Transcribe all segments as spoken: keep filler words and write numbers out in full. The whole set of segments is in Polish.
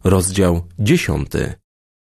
Rozdział dziesiąty.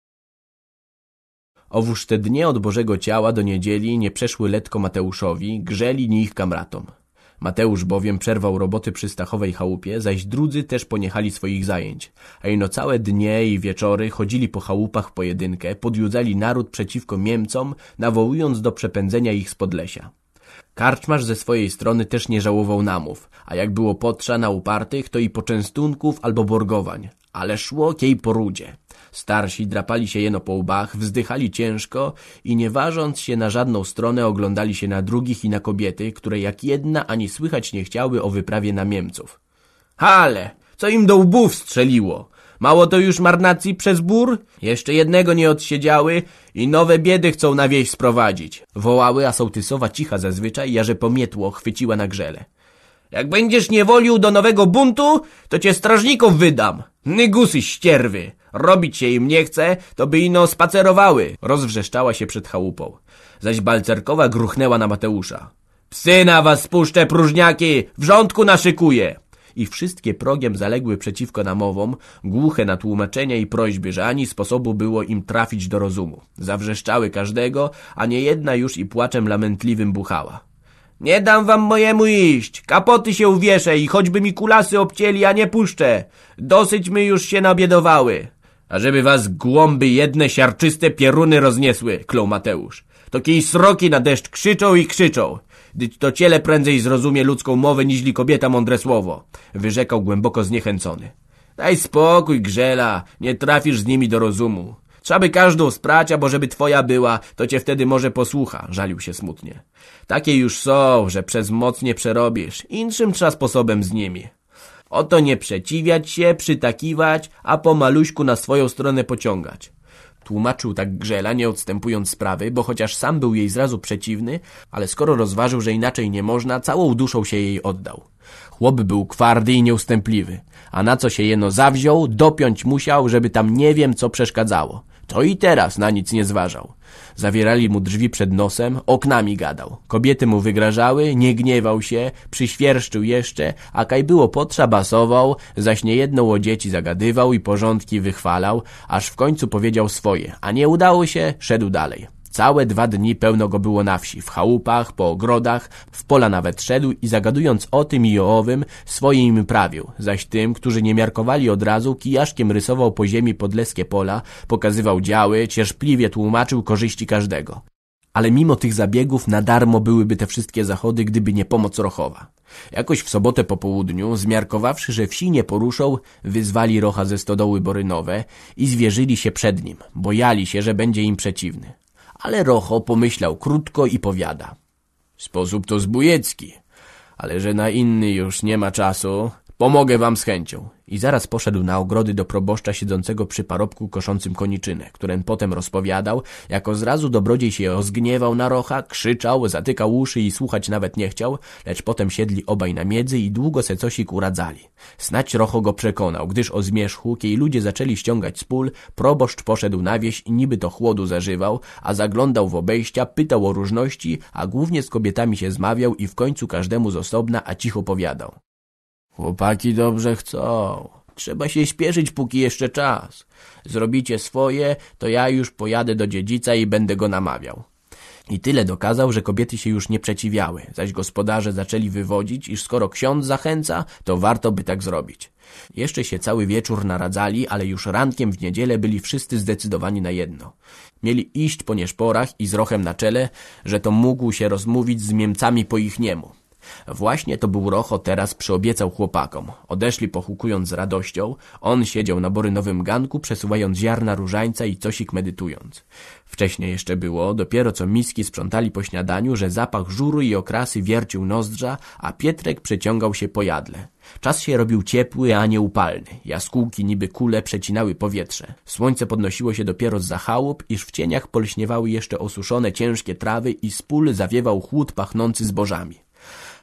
Owóż te dnie od Bożego Ciała do niedzieli nie przeszły letko Mateuszowi, grzeli ni ich kamratom. Mateusz bowiem przerwał roboty przy Stachowej chałupie, zaś drudzy też poniechali swoich zajęć. A ino całe dnie i wieczory chodzili po chałupach w pojedynkę, podjudzali naród przeciwko Niemcom, nawołując do przepędzenia ich z Podlesia. Karczmarz ze swojej strony też nie żałował namów, a jak było potrza na upartych, to i poczęstunków albo borgowań, ale szło kiej po rudzie. Starsi drapali się jeno po łbach, wzdychali ciężko i nie ważąc się na żadną stronę oglądali się na drugich i na kobiety, które jak jedna ani słychać nie chciały o wyprawie na Niemców. Hale, co im do łbów strzeliło? Mało to już marnacji przez bór? Jeszcze jednego nie odsiedziały i nowe biedy chcą na wieś sprowadzić. Wołały, a sołtysowa cicha zazwyczaj, jarze pomietło chwyciła na grzele. Jak będziesz niewolił do nowego buntu, to cię strażników wydam. Nygusy ścierwy. Robić się im nie chce, to by ino spacerowały. Rozwrzeszczała się przed chałupą. Zaś Balcerkowa gruchnęła na Mateusza. Psy na was spuszczę, próżniaki, wrzątku naszykuję. I wszystkie progiem zaległy przeciwko namowom, głuche na tłumaczenia i prośby, że ani sposobu było im trafić do rozumu. Zawrzeszczały każdego, a nie jedna już i płaczem lamentliwym buchała. Nie dam wam mojemu iść, kapoty się uwieszę i choćby mi kulasy obcięli, a nie puszczę. Dosyć my już się nabiedowały. A żeby was głąby jedne siarczyste pieruny rozniesły, klął Mateusz. To kiej sroki na deszcz krzyczą i krzyczą. Dyć to ciele prędzej zrozumie ludzką mowę, niźli kobieta mądre słowo, wyrzekał głęboko zniechęcony. Daj spokój, Grzela, nie trafisz z nimi do rozumu. Trzeba by każdą sprać, bo żeby twoja była, to cię wtedy może posłucha, żalił się smutnie. Takie już są, że przez moc nie przerobisz, inszym trzeba sposobem z nimi. Oto nie przeciwiać się, przytakiwać, a po maluśku na swoją stronę pociągać. Tłumaczył tak Grzela, nie odstępując sprawy, bo chociaż sam był jej zrazu przeciwny, ale skoro rozważył, że inaczej nie można, całą duszą się jej oddał. Chłop był kwardy i nieustępliwy, a na co się jeno zawziął, dopiąć musiał, żeby tam nie wiem co przeszkadzało. To i teraz na nic nie zważał. Zawierali mu drzwi przed nosem, oknami gadał. Kobiety mu wygrażały, nie gniewał się, przyświerszczył jeszcze, a kaj było potrza basował, zaś niejedną o dzieci zagadywał i porządki wychwalał, aż w końcu powiedział swoje, a nie udało się, szedł dalej. Całe dwa dni pełno go było na wsi, w chałupach, po ogrodach, w pola nawet szedł i zagadując o tym i o owym, swoje im prawił, zaś tym, którzy nie miarkowali od razu, kijaszkiem rysował po ziemi podleskie pola, pokazywał działy, cierpliwie tłumaczył korzyści każdego. Ale mimo tych zabiegów na darmo byłyby te wszystkie zachody, gdyby nie pomoc Rochowa. Jakoś w sobotę po południu, zmiarkowawszy, że wsi nie poruszą, wyzwali Rocha ze stodoły Borynowe i zwierzyli się przed nim, bojali się, że będzie im przeciwny. Ale Rocho pomyślał krótko i powiada. Sposób to zbójecki, ale że na inny już nie ma czasu, pomogę wam z chęcią. I zaraz poszedł na ogrody do proboszcza siedzącego przy parobku koszącym koniczynę, którym potem rozpowiadał, jako zrazu dobrodziej się rozgniewał na Rocha, krzyczał, zatykał uszy i słuchać nawet nie chciał, lecz potem siedli obaj na miedzy i długo se cosik uradzali. Snać Rocho go przekonał, gdyż o zmierzchu, kiedy ludzie zaczęli ściągać z pól, proboszcz poszedł na wieś i niby to chłodu zażywał, a zaglądał w obejścia, pytał o różności, a głównie z kobietami się zmawiał i w końcu każdemu z osobna, a cicho powiadał. Chłopaki dobrze chcą. Trzeba się śpieszyć, póki jeszcze czas. Zrobicie swoje, to ja już pojadę do dziedzica i będę go namawiał. I tyle dokazał, że kobiety się już nie przeciwiały, zaś gospodarze zaczęli wywodzić, iż skoro ksiądz zachęca, to warto by tak zrobić. Jeszcze się cały wieczór naradzali, ale już rankiem w niedzielę byli wszyscy zdecydowani na jedno. Mieli iść po nieszporach i z Rochem na czele, że to mógł się rozmówić z Niemcami po ich niemu. Właśnie to był Rocho teraz przyobiecał chłopakom. Odeszli pochukując z radością, on siedział na borynowym ganku, przesuwając ziarna różańca i cosik medytując. Wcześniej jeszcze było, dopiero co miski sprzątali po śniadaniu, że zapach żuru i okrasy wiercił nozdrza, a Pietrek przeciągał się po jadle. Czas się robił ciepły, a nie upalny. Jaskółki niby kule przecinały powietrze. Słońce podnosiło się dopiero zza chałup, iż w cieniach polśniewały jeszcze osuszone ciężkie trawy i z pól zawiewał chłód pachnący zbożami.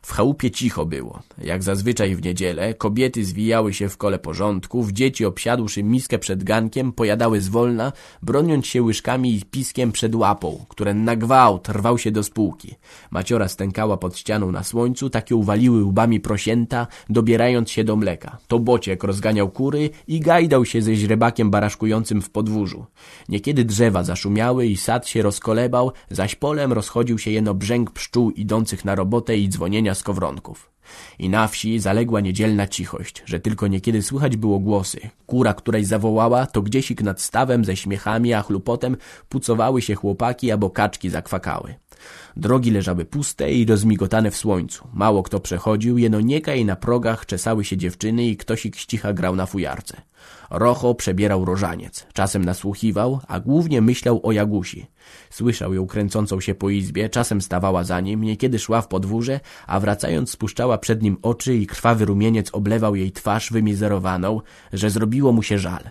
W chałupie cicho było. Jak zazwyczaj w niedzielę, kobiety zwijały się w kole porządków, dzieci obsiadłszy miskę przed gankiem, pojadały zwolna, broniąc się łyżkami i piskiem przed łapą, które na gwałt rwał się do spółki. Maciora stękała pod ścianą na słońcu, takie uwaliły łbami prosięta, dobierając się do mleka. To Bociek rozganiał kury i gajdał się ze źrebakiem baraszkującym w podwórzu. Niekiedy drzewa zaszumiały i sad się rozkolebał, zaś polem rozchodził się jeno brzęk pszczół idących na robotę i dzwonienia skowronków. I na wsi zaległa niedzielna cichość, że tylko niekiedy słychać było głosy. Kura, której zawołała, to gdziesik nad stawem ze śmiechami a chlupotem pucowały się chłopaki, albo kaczki zakwakały. Drogi leżały puste i rozmigotane w słońcu. Mało kto przechodził, jeno niekaj na progach czesały się dziewczyny i ktośik z cicha grał na fujarce. Rocho przebierał różaniec. Czasem nasłuchiwał, a głównie myślał o Jagusi. Słyszał ją kręcącą się po izbie, czasem stawała za nim, niekiedy szła w podwórze, a wracając spuszczała przed nim oczy i krwawy rumieniec oblewał jej twarz wymizerowaną, że zrobiło mu się żal.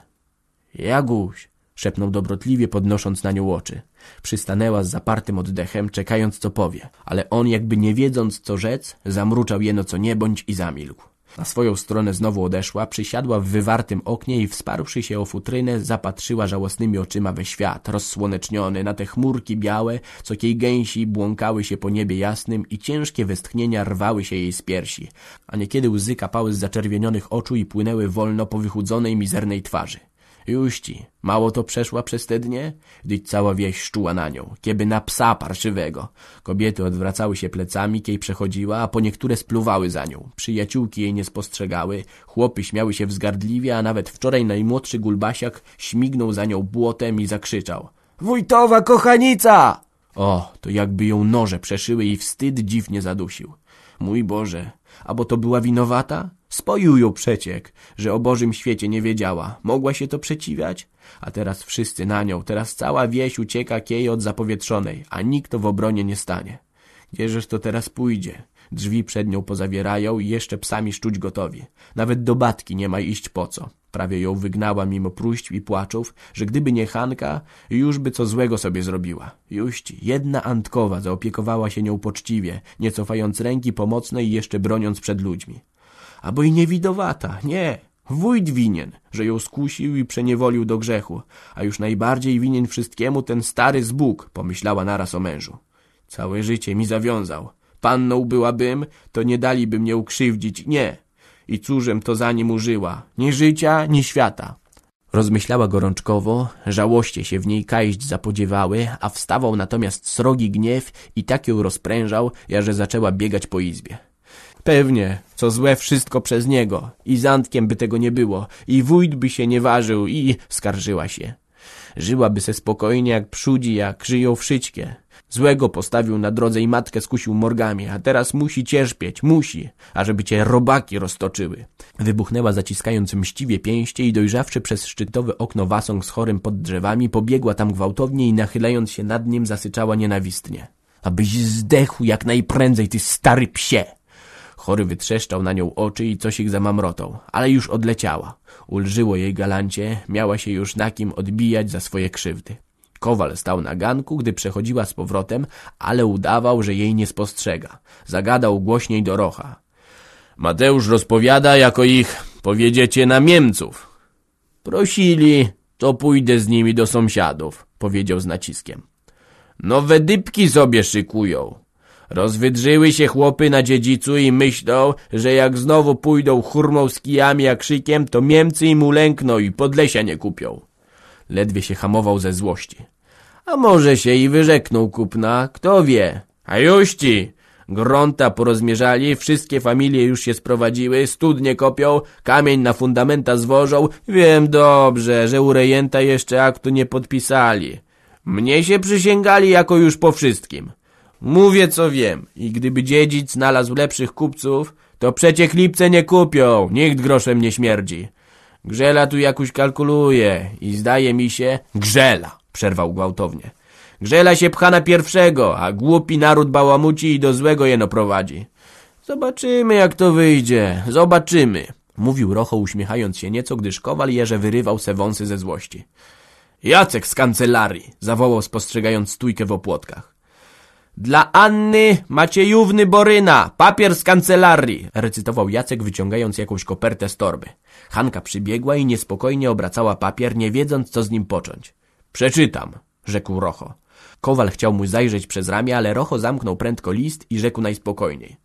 Jaguś! Szepnął dobrotliwie, podnosząc na nią oczy. Przystanęła z zapartym oddechem, czekając co powie, ale on, jakby nie wiedząc co rzec, zamruczał jeno co nie bądź i zamilkł. Na swoją stronę znowu odeszła, przysiadła w wywartym oknie i wsparłszy się o futrynę, zapatrzyła żałosnymi oczyma we świat, rozsłoneczniony, na te chmurki białe, co kiej gęsi błąkały się po niebie jasnym i ciężkie westchnienia rwały się jej z piersi, a niekiedy łzy kapały z zaczerwienionych oczu i płynęły wolno po wychudzonej, mizernej twarzy. Juści, mało to przeszła przez te dnie, gdyż cała wieś szczuła na nią, kieby na psa parszywego. Kobiety odwracały się plecami, kiej przechodziła, a po niektóre spluwały za nią. Przyjaciółki jej nie spostrzegały, chłopy śmiały się wzgardliwie, a nawet wczoraj najmłodszy gulbasiak śmignął za nią błotem i zakrzyczał: Wójtowa kochanica! O, to jakby ją noże przeszyły i wstyd dziwnie zadusił. Mój Boże, a bo to była winowata? Spoił ją przeciek, że o Bożym świecie nie wiedziała. Mogła się to przeciwiać? A teraz wszyscy na nią, teraz cała wieś ucieka kiej od zapowietrzonej, a nikt w obronie nie stanie. Gdzieżeż to teraz pójdzie? Drzwi przed nią pozawierają i jeszcze psami szczuć gotowi. Nawet do batki nie ma iść po co. Prawie ją wygnała mimo próśb i płaczów, że gdyby nie Hanka, już by co złego sobie zrobiła. Juści, jedna Antkowa zaopiekowała się nią poczciwie, nie cofając ręki pomocnej i jeszcze broniąc przed ludźmi. A bo i niewidowata, nie, wójt winien, że ją skusił i przeniewolił do grzechu, a już najbardziej winien wszystkiemu ten stary zbóg, pomyślała naraz o mężu. Całe życie mi zawiązał. Panną byłabym, to nie daliby mnie ukrzywdzić, nie. I cóżem to za nim użyła, ni życia, ni świata. Rozmyślała gorączkowo, żałoście się w niej kajść zapodziewały, a wstawał natomiast srogi gniew i tak ją rozprężał, ja że zaczęła biegać po izbie. Pewnie, co złe wszystko przez niego, i z Antkiem by tego nie było, i wójt by się nie ważył, i skarżyła się. Żyłaby se spokojnie jak przudzi, jak żyją wszyćkie. Złego postawił na drodze i matkę skusił morgami, a teraz musi cierpieć, musi, ażeby cię robaki roztoczyły. Wybuchnęła zaciskając mściwie pięście i dojrzawszy przez szczytowe okno wasąg z chorym pod drzewami, pobiegła tam gwałtownie i nachylając się nad nim zasyczała nienawistnie. Abyś zdechł jak najprędzej, ty stary psie! Chory wytrzeszczał na nią oczy i coś ich zamamrotał, ale już odleciała. Ulżyło jej galancie, miała się już na kim odbijać za swoje krzywdy. Kowal stał na ganku, gdy przechodziła z powrotem, ale udawał, że jej nie spostrzega. Zagadał głośniej do Rocha. Mateusz rozpowiada, jako ich powiedziecie na Niemców. Prosili, to pójdę z nimi do sąsiadów, powiedział z naciskiem. Nowe dybki sobie szykują. Rozwydrzyły się chłopy na dziedzicu i myślą, że jak znowu pójdą hurmą z kijami jak szykiem, to Niemcy im ulękną i Podlesia nie kupią. Ledwie się hamował ze złości. A może się i wyrzekną kupna, kto wie. A juści, grunta porozmierzali, wszystkie familie już się sprowadziły, studnie kopią, kamień na fundamenta zwożą. Wiem dobrze, że u rejenta jeszcze aktu nie podpisali. Mnie się przysięgali jako już po wszystkim. Mówię co wiem i gdyby dziedzic znalazł lepszych kupców, to przecie Lipce nie kupią, nikt groszem nie śmierdzi. Grzela tu jakoś kalkuluje i zdaje mi się... Grzela, przerwał gwałtownie. Grzela się pcha na pierwszego, a głupi naród bałamuci i do złego jeno prowadzi. Zobaczymy jak to wyjdzie, zobaczymy, mówił Rocho uśmiechając się nieco, gdyż Kowal Jerze wyrywał se wąsy ze złości. Jacek z kancelarii, zawołał spostrzegając stójkę w opłotkach. Dla Anny Maciejówny Boryna, papier z kancelarii, recytował Jacek, wyciągając jakąś kopertę z torby. Hanka przybiegła i niespokojnie obracała papier, nie wiedząc, co z nim począć. Przeczytam, rzekł Rocho. Kowal chciał mu zajrzeć przez ramię, ale Rocho zamknął prędko list i rzekł najspokojniej.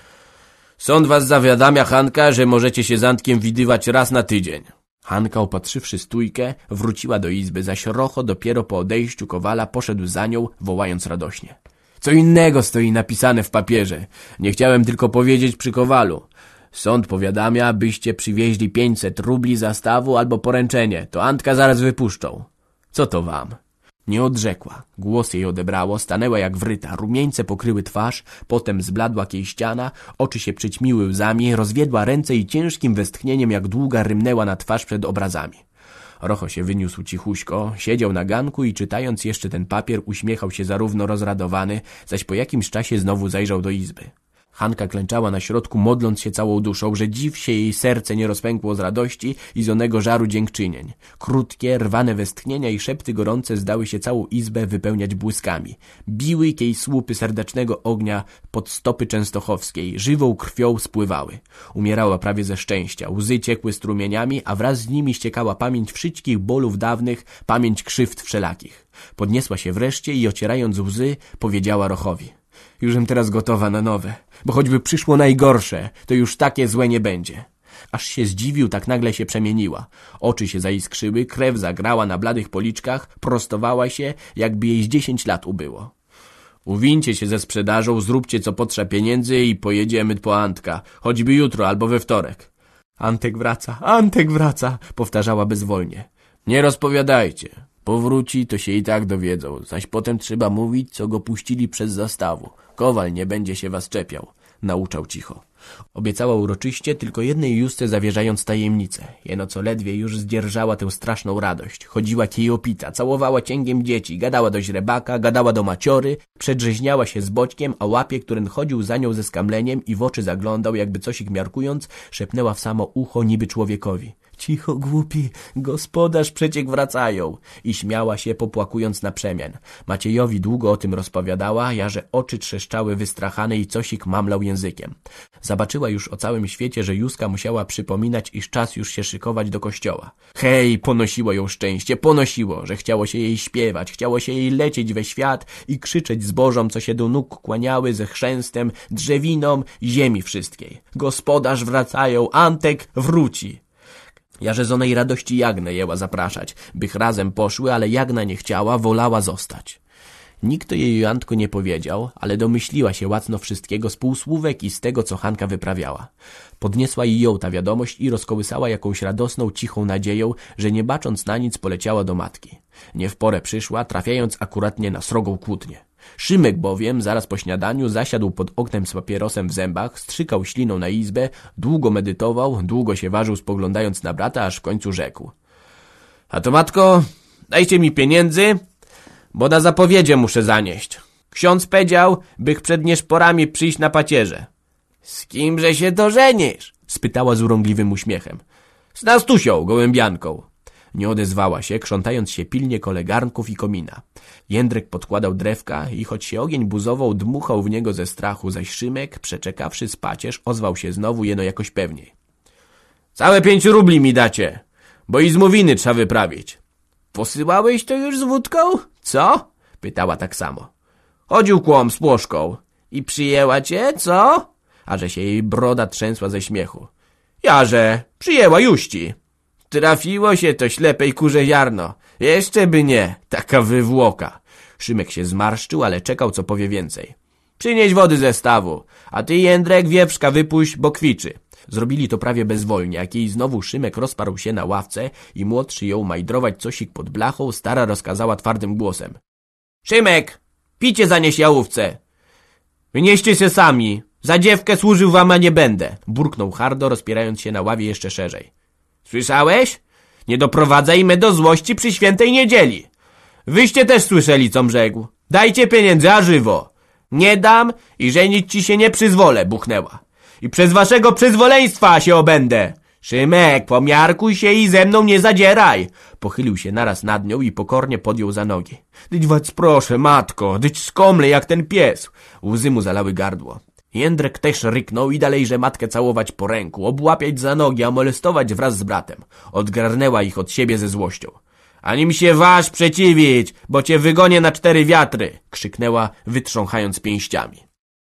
Sąd was zawiadamia, Hanka, że możecie się z Antkiem widywać raz na tydzień. Hanka, opatrzywszy stójkę, wróciła do izby, zaś Rocho dopiero po odejściu Kowala poszedł za nią, wołając radośnie. Co innego stoi napisane w papierze. Nie chciałem tylko powiedzieć przy Kowalu. Sąd powiadamia, byście przywieźli pięćset rubli zastawu albo poręczenie. To Antka zaraz wypuszczą. Co to wam? Nie odrzekła. Głos jej odebrało, stanęła jak wryta. Rumieńce pokryły twarz, potem zbladła kieściana, oczy się przyćmiły łzami, rozwiedła ręce i ciężkim westchnieniem jak długa rymnęła na twarz przed obrazami. Rocho się wyniósł cichuśko, siedział na ganku i czytając jeszcze ten papier uśmiechał się zarówno rozradowany, zaś po jakimś czasie znowu zajrzał do izby. Hanka klęczała na środku, modląc się całą duszą, że dziw się jej serce nie rozpękło z radości i z onego żaru dziękczynień. Krótkie, rwane westchnienia i szepty gorące zdały się całą izbę wypełniać błyskami. Biły jej słupy serdecznego ognia pod stopy częstochowskiej, żywą krwią spływały. Umierała prawie ze szczęścia, łzy ciekły strumieniami, a wraz z nimi ściekała pamięć wszystkich bolów dawnych, pamięć krzywd wszelakich. Podniosła się wreszcie i ocierając łzy, powiedziała Rochowi. Jużem teraz gotowa na nowe, bo choćby przyszło najgorsze, to już takie złe nie będzie. Aż się zdziwił, tak nagle się przemieniła. Oczy się zaiskrzyły, krew zagrała na bladych policzkach, prostowała się, jakby jej z dziesięć lat ubyło. Uwincie się ze sprzedażą, zróbcie co potrzeba pieniędzy i pojedziemy po Antka, choćby jutro albo we wtorek. Antek wraca, Antek wraca, powtarzała bezwolnie. Nie rozpowiadajcie. Powróci, to się i tak dowiedzą, zaś potem trzeba mówić, co go puścili przez zastawu. Kowal nie będzie się was czepiał, nauczał cicho. Obiecała uroczyście, tylko jednej Justce zawierzając tajemnicę. Jeno co ledwie już zdzierżała tę straszną radość. Chodziła kiejopita, całowała cięgiem dzieci, gadała do źrebaka, gadała do maciory, przedrzeźniała się z Boćkiem, a łapie, którym chodził za nią ze skamleniem i w oczy zaglądał, jakby coś ich miarkując, szepnęła w samo ucho niby człowiekowi. Cicho, głupi, gospodarz przeciek wracają. I śmiała się, popłakując na przemian. Maciejowi długo o tym rozpowiadała, ja że oczy trzeszczały wystrachane i cosik mamlał językiem. Zobaczyła już o całym świecie, że Józka musiała przypominać, iż czas już się szykować do kościoła. Hej, ponosiło ją szczęście, ponosiło, że chciało się jej śpiewać, chciało się jej lecieć we świat i krzyczeć zbożom, co się do nóg kłaniały ze chrzęstem, drzewinom, ziemi wszystkiej. Gospodarz wracają, Antek wróci. Jarze z onej radości Jagnę jęła zapraszać, bych razem poszły, ale Jagna nie chciała, wolała zostać. Nikt to jej Antku nie powiedział, ale domyśliła się łacno wszystkiego z półsłówek i z tego, co Hanka wyprawiała. Podniesła i ją ta wiadomość i rozkołysała jakąś radosną, cichą nadzieją, że nie bacząc na nic poleciała do matki. Nie w porę przyszła, trafiając akuratnie na srogą kłótnię. Szymek bowiem zaraz po śniadaniu zasiadł pod oknem z papierosem w zębach, strzykał śliną na izbę, długo medytował, długo się ważył spoglądając na brata, aż w końcu rzekł. A to matko, dajcie mi pieniędzy, bo na zapowiedzie muszę zanieść. Ksiądz powiedział, bych przed nieszporami przyjść na pacierze. Z kimże się to żenisz? Spytała z urągliwym uśmiechem. Z Nastusią, gołębianką. Nie odezwała się, krzątając się pilnie koło garnków i komina. Jędrek podkładał drewka i choć się ogień buzował, dmuchał w niego ze strachu, zaś Szymek, przeczekawszy spacierz, ozwał się znowu jeno jakoś pewniej. Całe pięć rubli mi dacie, bo i z Mówiny trzeba wyprawić. Posyłałeś to już z wódką? Co? Pytała tak samo. Chodził kłom z płoszką. I przyjęła cię, co? A że się jej broda trzęsła ze śmiechu. Jarze, przyjęła juści. Trafiło się to ślepej kurze ziarno. Jeszcze by nie, taka wywłoka. Szymek się zmarszczył, ale czekał, co powie więcej. Przynieś wody ze stawu, a ty, Jędrek, wieprzka wypuść, bo kwiczy. Zrobili to prawie bezwolnie, jak jej znowu Szymek rozparł się na ławce i młodszy ją majdrować cosik pod blachą, stara rozkazała twardym głosem. Szymek, picie zanieś jałówce. Wynieście się sami, za dziewkę służył wam, a nie będę, burknął hardo, rozpierając się na ławie jeszcze szerzej. Słyszałeś? Nie doprowadzaj me do złości przy świętej niedzieli. Wyście też słyszeli, com rzekł. Dajcie pieniędzy, a żywo. Nie dam i żenić ci się nie przyzwolę, buchnęła. I przez waszego przyzwoleństwa się obędę. Szymek, pomiarkuj się i ze mną nie zadzieraj! Pochylił się naraz nad nią i pokornie podjął za nogi. Dyć was proszę, matko, dyć skomle jak ten pies! Łzy mu zalały gardło. Jędrek też ryknął i dalejże matkę całować po ręku, obłapiać za nogi, a molestować wraz z bratem. Odgarnęła ich od siebie ze złością. Ani mi się waż przeciwić, bo cię wygonię na cztery wiatry! Krzyknęła, wytrząchając pięściami.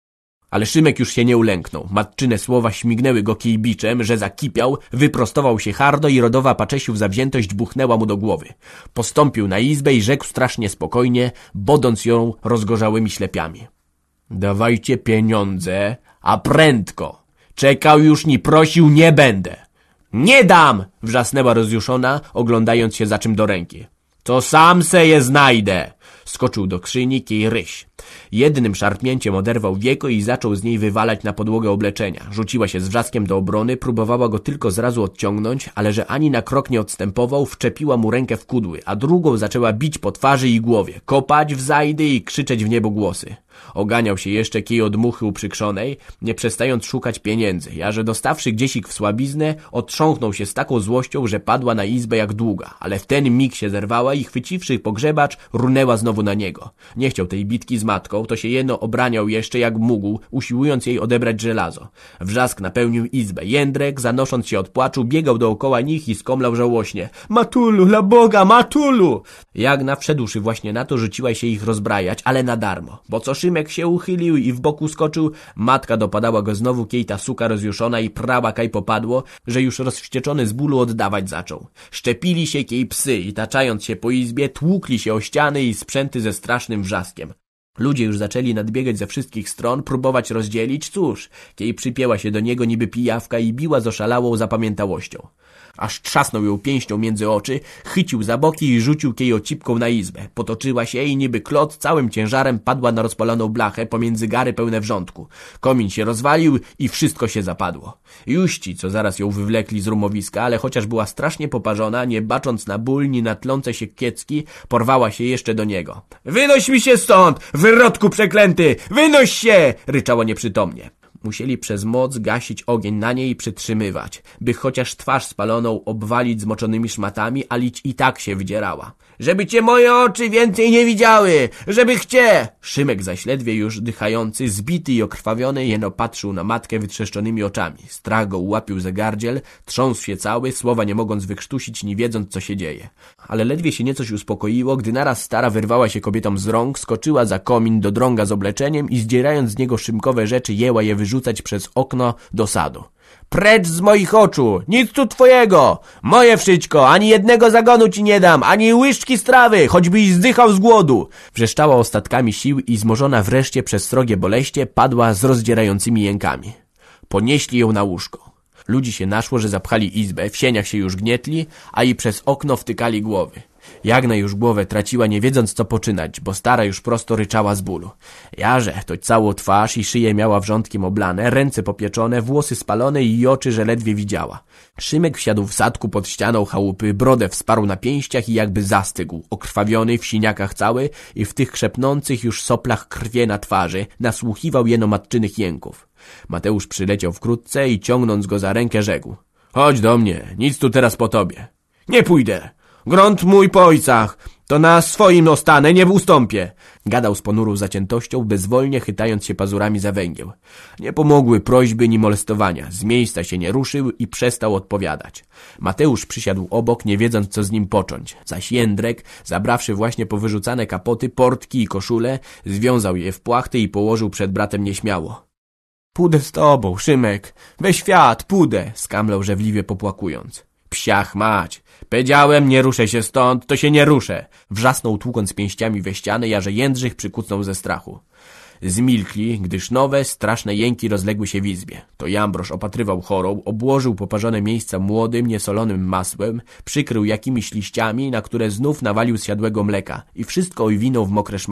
Ale Szymek już się nie ulęknął. Matczyne słowa śmignęły go kij biczem, że zakipiał, wyprostował się hardo i rodowa Paczesiów zawziętość buchnęła mu do głowy. Postąpił na izbę i rzekł strasznie spokojnie, bodąc ją rozgorzałymi ślepiami. Dawajcie pieniądze, a prędko. Czekał już ni prosił nie będę. Nie dam! Wrzasnęła rozjuszona, oglądając się za czym do ręki. To sam se je znajdę! Skoczył do skrzyni kij ryś. Jednym szarpnięciem oderwał wieko i zaczął z niej wywalać na podłogę obleczenia. Rzuciła się z wrzaskiem do obrony, próbowała go tylko zrazu odciągnąć, ale że ani na krok nie odstępował, wczepiła mu rękę w kudły, a drugą zaczęła bić po twarzy i głowie, kopać w zajdy i krzyczeć w niebo głosy. Oganiał się jeszcze kij od muchy uprzykrzonej, nie przestając szukać pieniędzy, a że dostawszy gdziesik w słabiznę, otrząchnął się z taką złością, że padła na izbę jak długa, ale w ten mig się zerwała i chwyciwszy pogrzebacz, runęła znowu na niego. Nie chciał tej bitki z matką, to się jeno obraniał jeszcze jak mógł, usiłując jej odebrać żelazo. Wrzask napełnił izbę. Jędrek, zanosząc się od płaczu, biegał dookoła nich i skomlał żałośnie. Matulu, dla Boga, Matulu! Jagna, wszedłszy właśnie na to, rzuciła się ich rozbrajać, ale na darmo, bo co Szymek się uchylił i w boku skoczył, matka dopadała go znowu, kiej ta suka rozjuszona i prawa kaj popadło, że już rozwścieczony z bólu oddawać zaczął. Szczepili się kiej psy i taczając się po izbie, tłukli się o ściany i sprzęty ze strasznym wrzaskiem. Ludzie już zaczęli nadbiegać ze wszystkich stron, próbować rozdzielić, cóż, kiej przypięła się do niego niby pijawka i biła z oszalałą zapamiętałością. Aż trzasnął ją pięścią między oczy, chycił za boki i rzucił kiej ocipką na izbę. Potoczyła się i niby klot całym ciężarem padła na rozpaloną blachę pomiędzy gary pełne wrzątku. Komin się rozwalił i wszystko się zapadło. Juści, co zaraz ją wywlekli z rumowiska, ale chociaż była strasznie poparzona, nie bacząc na ból ni na tlące się kiecki, porwała się jeszcze do niego. Wynoś mi się stąd, wyrodku przeklęty! Wynoś się! Ryczała nieprzytomnie. Musieli przez moc gasić ogień na niej i przytrzymywać, by chociaż twarz spaloną obwalić zmoczonymi szmatami, a licz i tak się wydzierała. Żeby cię moje oczy więcej nie widziały! Żeby chcie! Szymek zaś ledwie już dychający, zbity i okrwawiony, jeno patrzył na matkę wytrzeszczonymi oczami. Strach go ułapił za gardziel, trząsł się cały, słowa nie mogąc wykrztusić, ni wiedząc co się dzieje. Ale ledwie się niecoś uspokoiło, gdy naraz stara wyrwała się kobietom z rąk, skoczyła za komin do drąga z obleczeniem i zdzierając z niego szymkowe rzeczy, jęła je wyrzucać przez okno do sadu. Precz z moich oczu! Nic tu twojego! Moje wszystko! Ani jednego zagonu ci nie dam! Ani łyżki strawy! Choćbyś zdychał z głodu! Wrzeszczała ostatkami sił i zmożona wreszcie przez srogie boleście padła z rozdzierającymi jękami. Ponieśli ją na łóżko. Ludzi się naszło, że zapchali izbę, w sieniach się już gnietli, a i przez okno wtykali głowy. Jagna już głowę traciła, nie wiedząc co poczynać, bo stara już prosto ryczała z bólu. Jarze, to całą twarz i szyję miała wrzątkiem oblane, ręce popieczone, włosy spalone i oczy, że ledwie widziała. Szymek wsiadł w sadku pod ścianą chałupy, brodę wsparł na pięściach i jakby zastygł, okrwawiony, w siniakach cały i w tych krzepnących już soplach krwie na twarzy, nasłuchiwał jeno matczynych jęków. Mateusz przyleciał wkrótce i ciągnąc go za rękę rzekł. Chodź do mnie, nic tu teraz po tobie. Nie pójdę. Grunt mój po ojcach, to na swoim ostanę, nie ustąpię. Gadał z ponurą zaciętością, bezwolnie chytając się pazurami za węgiel. Nie pomogły prośby ni molestowania. Z miejsca się nie ruszył i przestał odpowiadać. Mateusz przysiadł obok, nie wiedząc co z nim począć. Zaś Jędrek, zabrawszy właśnie powyrzucane kapoty, portki i koszule, związał je w płachty i położył przed bratem nieśmiało. Pójdę z tobą, Szymek. We świat, pójdę, skamlał żewliwie popłakując. Psiach mać. Powiedziałem, nie ruszę się stąd, to się nie ruszę. Wrzasnął tłukąc pięściami we ściany, a że Jędrzych przykucnął ze strachu. Zmilkli, gdyż nowe, straszne jęki rozległy się w izbie. To Jambrosz opatrywał chorą, obłożył poparzone miejsca młodym, niesolonym masłem, przykrył jakimiś liściami, na które znów nawalił zsiadłego mleka i wszystko owinął w mokre szmaty.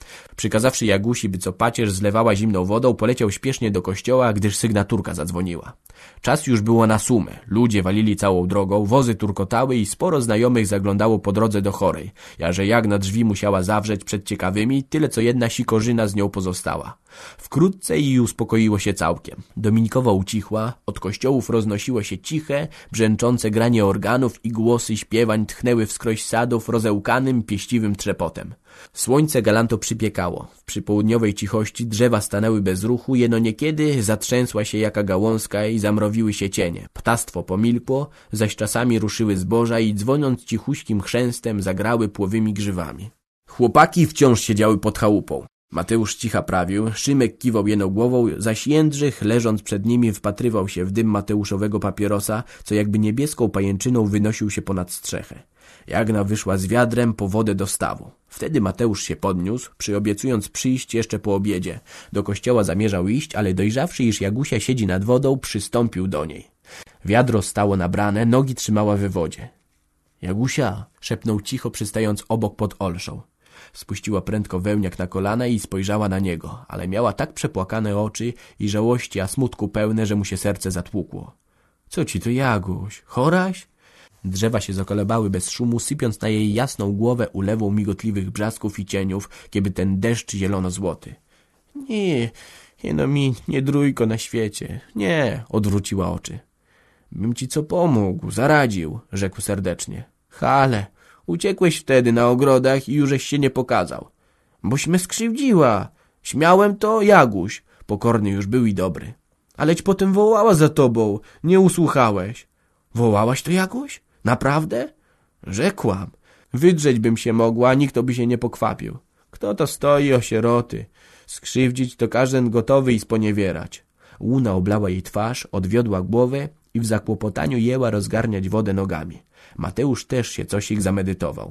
Przykazawszy Jagusi, by co pacierz zlewała zimną wodą, poleciał śpiesznie do kościoła, gdyż sygnaturka zadzwoniła. Czas już było na sumę. Ludzie walili całą drogą, wozy turkotały i sporo znajomych zaglądało po drodze do chorej. Jarze Jagna drzwi musiała zawrzeć przed ciekawymi, tyle co jedna sikorzyna z nią pozostała. Wkrótce i uspokoiło się całkiem. Dominikowa ucichła, od kościołów roznosiło się ciche, brzęczące granie organów i głosy śpiewań tchnęły wskroś sadów rozełkanym, pieściwym trzepotem. Słońce galanto przypiekało. W przypołudniowej cichości drzewa stanęły bez ruchu, jeno niekiedy zatrzęsła się jaka gałązka i zamrowiły się cienie. Ptactwo pomilkło, zaś czasami ruszyły zboża i dzwoniąc cichuśkim chrzęstem zagrały płowymi grzywami. Chłopaki wciąż siedziały pod chałupą. Mateusz cicha prawił, Szymek kiwał jeno głową, zaś Jędrzych, leżąc przed nimi, wpatrywał się w dym mateuszowego papierosa, co jakby niebieską pajęczyną wynosił się ponad strzechę. Jagna wyszła z wiadrem po wodę do stawu. Wtedy Mateusz się podniósł, przyobiecując przyjść jeszcze po obiedzie. Do kościoła zamierzał iść, ale dojrzawszy, iż Jagusia siedzi nad wodą, przystąpił do niej. Wiadro stało nabrane, nogi trzymała we wodzie. Jagusia, szepnął cicho, przystając obok pod olszą. Spuściła prędko wełniak na kolana i spojrzała na niego, ale miała tak przepłakane oczy i żałości, a smutku pełne, że mu się serce zatłukło. Co ci to, Jaguś? Choraś? Drzewa się zakolebały bez szumu, sypiąc na jej jasną głowę ulewą migotliwych brzasków i cieniów, kiedyby ten deszcz zielono-złoty. Nie, jeno mi nie drójko na świecie. Nie, odwróciła oczy. Bym ci co pomógł, zaradził, rzekł serdecznie. Hale, uciekłeś wtedy na ogrodach i jużeś się nie pokazał. Boś me skrzywdziła. Śmiałem to, Jaguś. Pokorny już był i dobry. Aleć potem wołała za tobą, nie usłuchałeś. Wołałaś to, Jaguś? Naprawdę? Rzekłam. Wydrzeć bym się mogła, nikt by się nie pokwapił. Kto to stoi o sieroty? Skrzywdzić to każden gotowy i sponiewierać. Łuna oblała jej twarz, odwiodła głowę i w zakłopotaniu jęła rozgarniać wodę nogami. Mateusz też się coś ich zamedytował.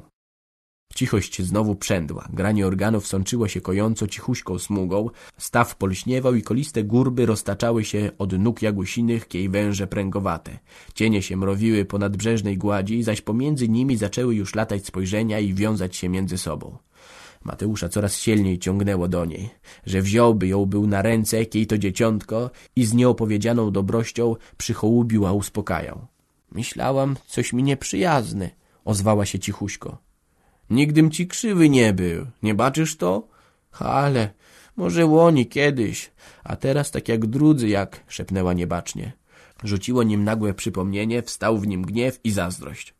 Cichość znowu przędła, granie organów sączyło się kojąco cichuśką smugą, staw polśniewał i koliste górby roztaczały się od nóg Jagusinych kiej węże pręgowate. Cienie się mrowiły po nadbrzeżnej gładzi, zaś pomiędzy nimi zaczęły już latać spojrzenia i wiązać się między sobą. Mateusza coraz silniej ciągnęło do niej, że wziąłby ją był na ręce, kiej to dzieciątko, i z nieopowiedzianą dobrością przychołubił, a uspokajał. Myślałam, coś mi nieprzyjazny, ozwała się cichuśko. Nigdym ci krzywy nie był, nie baczysz to? Ale, może łoni kiedyś, a teraz tak jak drudzy jak, szepnęła niebacznie. Rzuciło nim nagłe przypomnienie, wstał w nim gniew i zazdrość.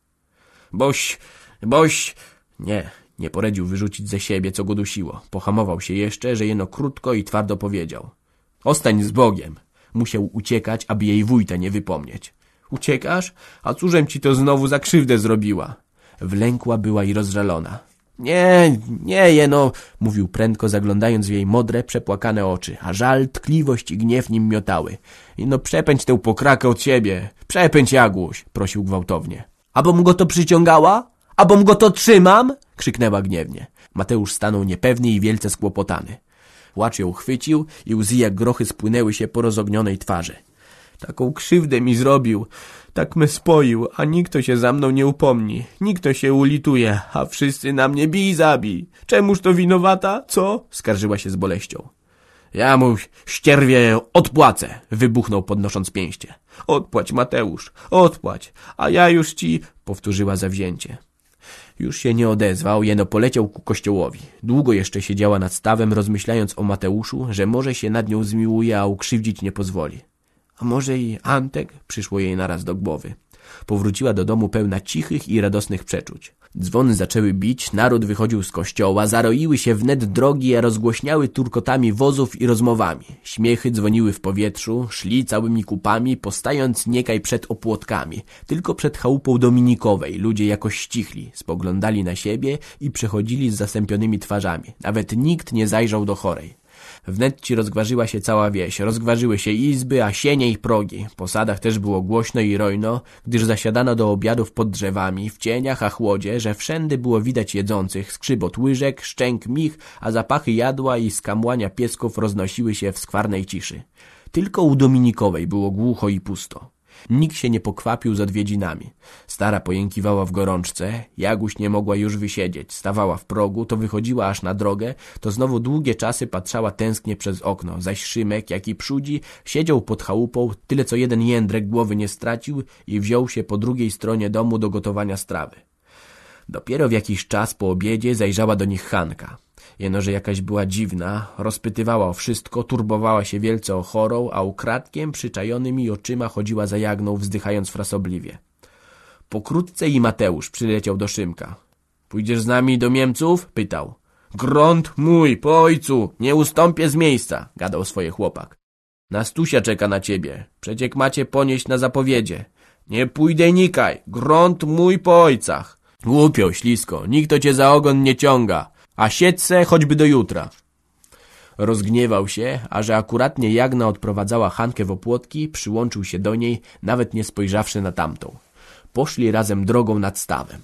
Boś, boś, nie, nie poradził wyrzucić ze siebie, co go dusiło. Pohamował się jeszcze, że jeno krótko i twardo powiedział. Ostań z Bogiem. Musiał uciekać, aby jej wójta nie wypomnieć. Uciekasz? A cóżem ci to znowu za krzywdę zrobiła? Wlękła była i rozżalona. Nie, nie, jeno, mówił prędko, zaglądając w jej modre, przepłakane oczy, a żal, tkliwość i gniew nim miotały. No przepędź tę pokrakę od siebie, przepędź, Jaguś, prosił gwałtownie. Abom go to przyciągała? Abom go to trzymam? Krzyknęła gniewnie. Mateusz stanął niepewny i wielce skłopotany. Płacz ją chwycił i łzy jak grochy spłynęły się po rozognionej twarzy. Taką krzywdę mi zrobił, tak me spoił, a nikt się za mną nie upomni, nikt się ulituje, a wszyscy na mnie bij zabij. Czemuż to winowata, co? Skarżyła się z boleścią. Ja mu, ścierwie, odpłacę, wybuchnął podnosząc pięście. Odpłać, Mateusz, odpłać, a ja już ci, powtórzyła zawzięcie. Już się nie odezwał, jeno poleciał ku kościołowi. Długo jeszcze siedziała nad stawem, rozmyślając o Mateuszu, że może się nad nią zmiłuje, a ukrzywdzić nie pozwoli. A może i Antek? Przyszło jej naraz do głowy. Powróciła do domu pełna cichych i radosnych przeczuć. Dzwony zaczęły bić, naród wychodził z kościoła, zaroiły się wnet drogi, a rozgłośniały turkotami wozów i rozmowami. Śmiechy dzwoniły w powietrzu, szli całymi kupami, postając niekaj przed opłotkami. Tylko przed chałupą Dominikowej ludzie jakoś ścichli, spoglądali na siebie i przechodzili z zasępionymi twarzami. Nawet nikt nie zajrzał do chorej. Wnet ci rozgwarzyła się cała wieś, rozgwarzyły się izby, a sienie i progi. Po sadach też było głośno i rojno, gdyż zasiadano do obiadów pod drzewami, w cieniach, a chłodzie, że wszędy było widać jedzących, skrzybot łyżek, szczęk mich, a zapachy jadła i skamłania piesków roznosiły się w skwarnej ciszy. Tylko u Dominikowej było głucho i pusto. Nikt się nie pokwapił z odwiedzinami. Stara pojękiwała w gorączce, Jaguś nie mogła już wysiedzieć. Stawała w progu, to wychodziła aż na drogę, to znowu długie czasy patrzała tęsknie przez okno, zaś Szymek, jak i Przudzi, siedział pod chałupą, tyle co jeden jędrek głowy nie stracił i wziął się po drugiej stronie domu do gotowania strawy. Dopiero w jakiś czas po obiedzie zajrzała do nich Hanka. Jeno, że jakaś była dziwna, rozpytywała o wszystko, turbowała się wielce o chorą, a ukradkiem przyczajonymi oczyma chodziła za Jagną, wzdychając frasobliwie. Pokrótce i Mateusz przyleciał do Szymka. Pójdziesz z nami do Niemców? Pytał. Grunt mój, po ojcu, nie ustąpię z miejsca, gadał swoje chłopak. Nastusia czeka na ciebie, przeciek macie ponieść na zapowiedzie. Nie pójdę nikaj, grunt mój po ojcach. Głupio, ślisko, nikt to cię za ogon nie ciąga, a siedź se choćby do jutra. Rozgniewał się, a że akuratnie Jagna odprowadzała Hankę w opłotki, przyłączył się do niej, nawet nie spojrzawszy na tamtą. Poszli razem drogą nad stawem.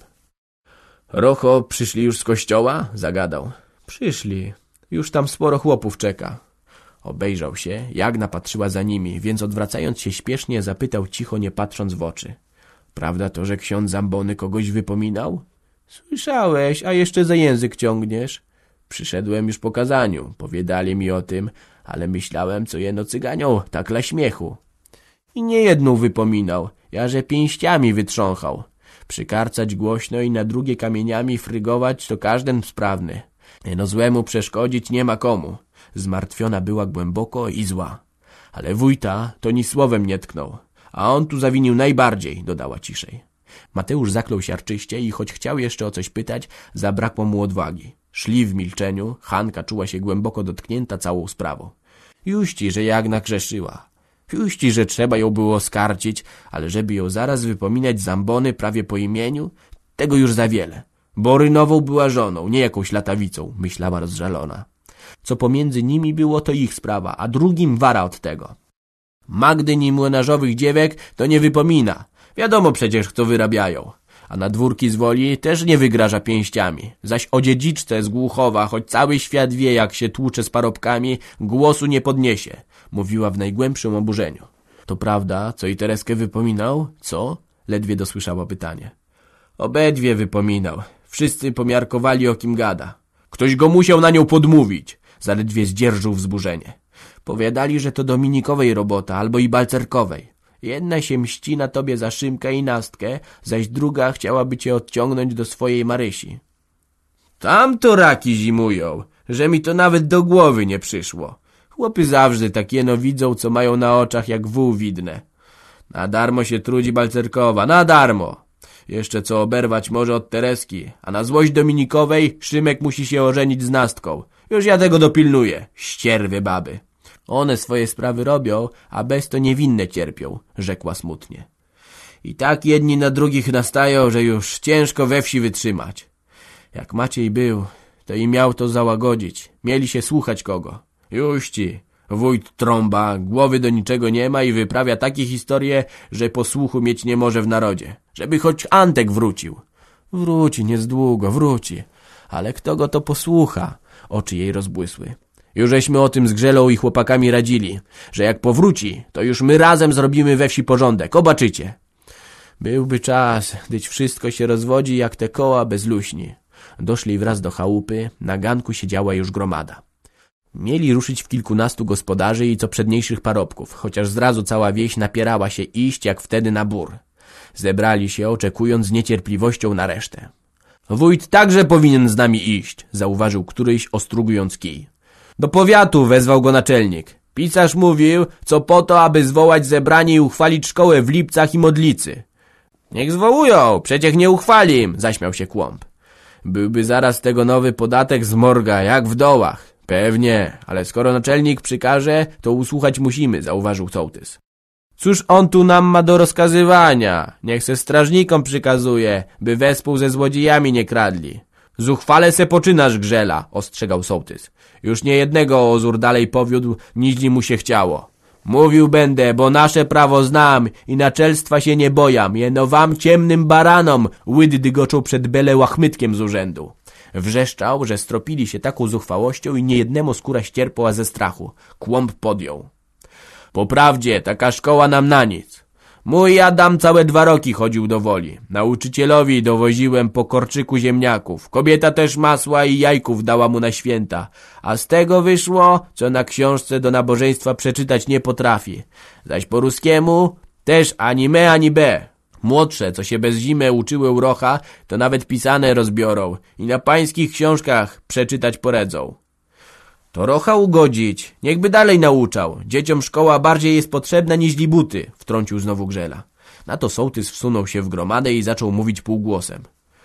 Rocho, przyszli już z kościoła? Zagadał. Przyszli. Już tam sporo chłopów czeka. Obejrzał się, Jagna patrzyła za nimi, więc odwracając się śpiesznie zapytał cicho, nie patrząc w oczy. Prawda to, że ksiądz Zambony kogoś wypominał? Słyszałeś, a jeszcze za język ciągniesz. Przyszedłem już po kazaniu, powiadali mi o tym, ale myślałem, co jeno cyganią, tak dla śmiechu. I nie jedną wypominał, ja że pięściami wytrząchał. Przykarcać głośno i na drugie kamieniami frygować to każden sprawny. No złemu przeszkodzić nie ma komu. Zmartwiona była głęboko i zła. Ale wójta to ni słowem nie tknął. A on tu zawinił najbardziej, dodała ciszej. Mateusz zaklął siarczyście i choć chciał jeszcze o coś pytać, zabrakło mu odwagi. Szli w milczeniu, Hanka czuła się głęboko dotknięta całą sprawą. Juści, że Jagna grzeszyła. Juści, że trzeba ją było skarcić, ale żeby ją zaraz wypominać Zambony prawie po imieniu, tego już za wiele. Borynową była żoną, nie jakąś latawicą, myślała rozżalona. Co pomiędzy nimi było, to ich sprawa, a drugim wara od tego. Magdy ni młynarzowych dziewek to nie wypomina. Wiadomo przecież, kto wyrabiają. A na dwórki z Woli też nie wygraża pięściami. Zaś o dziedziczce z Głuchowa, choć cały świat wie, jak się tłucze z parobkami, głosu nie podniesie, mówiła w najgłębszym oburzeniu. To prawda, co i Tereskę wypominał? Co? Ledwie dosłyszała pytanie. Obedwie wypominał. Wszyscy pomiarkowali, o kim gada. Ktoś go musiał na nią podmówić. Zaledwie zdzierżył wzburzenie. Powiadali, że to Dominikowej robota, albo i Balcerkowej. Jedna się mści na tobie za Szymkę i Nastkę, zaś druga chciałaby cię odciągnąć do swojej Marysi. Tam to raki zimują, że mi to nawet do głowy nie przyszło. Chłopy zawsze tak jeno widzą, co mają na oczach, jak wół widne. Na darmo się trudzi Balcerkowa, na darmo. Jeszcze co oberwać może od Tereski, a na złość Dominikowej Szymek musi się ożenić z Nastką. Już ja tego dopilnuję, ścierwy baby. One swoje sprawy robią, a bez to niewinne cierpią, rzekła smutnie. I tak jedni na drugich nastają, że już ciężko we wsi wytrzymać. Jak Maciej był, to i miał to załagodzić. Mieli się słuchać kogo. Juści, wójt trąba, głowy do niczego nie ma i wyprawia takie historie, że posłuchu mieć nie może w narodzie. Żeby choć Antek wrócił. Wróci, niezdługo, wróci. Ale kto go to posłucha? Oczy jej rozbłysły. Jużeśmy o tym z Grzelą i chłopakami radzili, że jak powróci, to już my razem zrobimy we wsi porządek, obaczycie. Byłby czas, gdyć wszystko się rozwodzi jak te koła bez luśni. Doszli wraz do chałupy, na ganku siedziała już gromada. Mieli ruszyć w kilkunastu gospodarzy i co przedniejszych parobków, chociaż zrazu cała wieś napierała się iść jak wtedy na bór. Zebrali się, oczekując z niecierpliwością na resztę. Wójt także powinien z nami iść, zauważył któryś, ostrugując kij. Do powiatu wezwał go naczelnik. Pisarz mówił, co po to, aby zwołać zebranie i uchwalić szkołę w Lipcach i Modlicy. Niech zwołują, przecież nie uchwalim, zaśmiał się Kłąb. Byłby zaraz tego nowy podatek z morga, jak w dołach. Pewnie, ale skoro naczelnik przykaże, to usłuchać musimy, zauważył sołtys. Cóż on tu nam ma do rozkazywania? Niech se strażnikom przykazuje, by wespół ze złodziejami nie kradli. Zuchwale se poczynasz, Grzela, ostrzegał sołtys. Już nie jednego ozór dalej powiódł, niźli mu się chciało. Mówił będę, bo nasze prawo znam i naczelstwa się nie bojam, jeno wam ciemnym baranom łydy dygoczą przed bele łachmytkiem z urzędu. Wrzeszczał, że stropili się taką zuchwałością i niejednemu skóra ścierpła ze strachu. Kłąb podjął. Po prawdzie, taka szkoła nam na nic. Mój Adam całe dwa roki chodził do woli. Nauczycielowi dowoziłem po korczyku ziemniaków. Kobieta też masła i jajków dała mu na święta. A z tego wyszło, co na książce do nabożeństwa przeczytać nie potrafi. Zaś po ruskiemu też ani me, ani be. Młodsze, co się bez zimy uczyły u Rocha, to nawet pisane rozbiorą i na pańskich książkach przeczytać poredzą. To Rocha ugodzić, niechby dalej nauczał. Dzieciom szkoła bardziej jest potrzebna niż buty, wtrącił znowu Grzela. Na to sołtys wsunął się w gromadę i zaczął mówić półgłosem.